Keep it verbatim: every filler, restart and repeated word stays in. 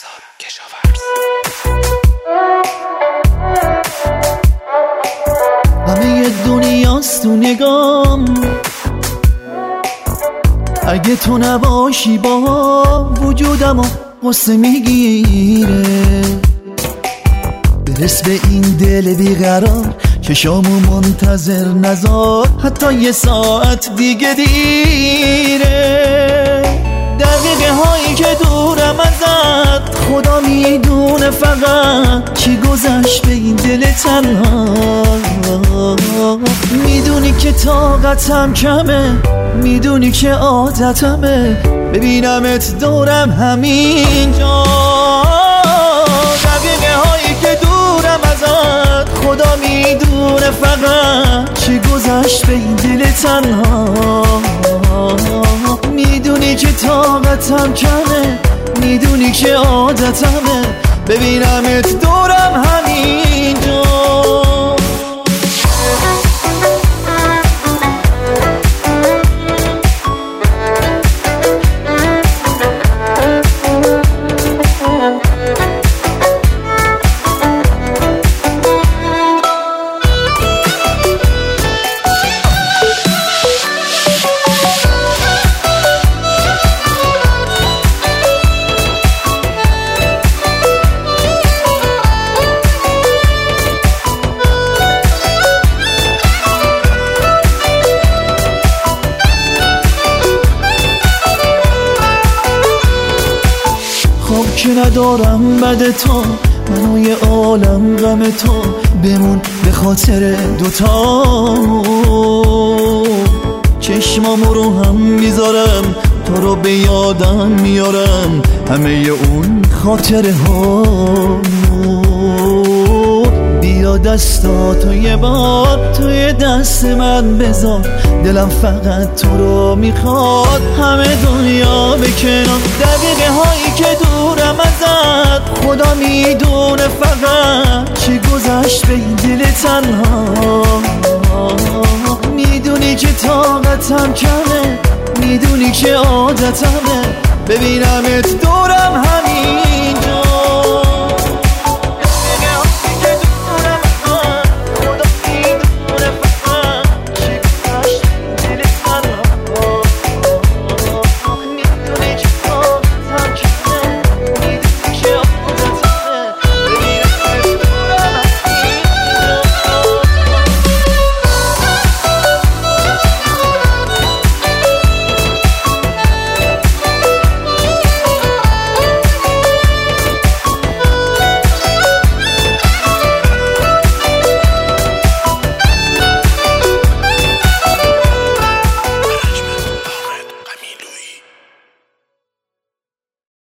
رضا کشاورز. همه دنیاست تو نگام، اگه تو نباشی با وجودمو قصه میگیره. برس به این دل بیقرار چشامو منتظر نذار، حتی یه ساعت دیگه دیره. دقیقه هایی که دورم ازت خدا میدونه فقط چی گذشت به این دل تنها. میدونی که طاقتم کمه، میدونی که عادتمه ببینمت دورم همینجا. دقیقه هایی که دورم ازت خدا میدونه فقط چی گذشت به این دل تنها. میدونی که طاقتم کمه، میدونی که عادتمه ببینمت دورم همینجا. خوب که ندارم بد تو، منو یه عالم غم تو، بمون به خاطر دوتا. چشمامو رو هم میذارم تو رو به یادم میارم، همه اون خاطره ها. بیا دستاتو یه بار توی دست من بذار، دلم فقط تو رو میخواد همه دنیا به کنار. دقیقه هایی که دورم ازت خدا میدونه فقط چی گذشت به این دل تنها. میدونی که طاقتم کمه، میدونی که عادتمه ببینمت دور